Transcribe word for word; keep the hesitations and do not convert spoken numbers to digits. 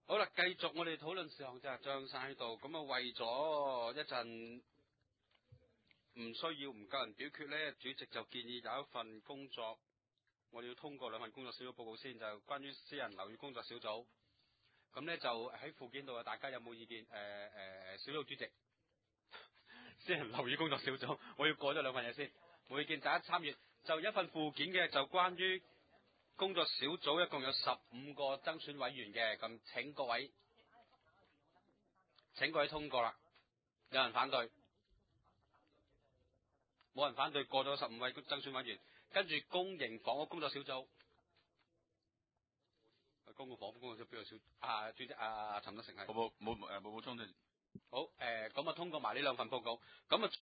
好啦，繼續我哋討論事項就係張生喺度，咁啊為咗一陣唔需要唔夠人表決咧，主席就建議有一份工作，我哋要通過兩份工作小組報告先，就關於私人樓宇工作小組。咁咧就喺附件度啊，大家有冇意見？誒、呃、誒，小組主席，私人樓宇工作小組，我要過咗兩份嘢先，冇意見，大家參與。就一份附件嘅，就關於工作小組，一共有十五個增選委員嘅，咁請各位，請各位通過啦。有人反對？冇人反對，過咗十五位增選委員。跟住公營房屋工作小組，公共房屋工作小組邊個小？啊，主席啊，陳德成係。 冇冇冇誒冇補充嘅。 好誒，咁啊通過埋呢兩份報告，咁啊。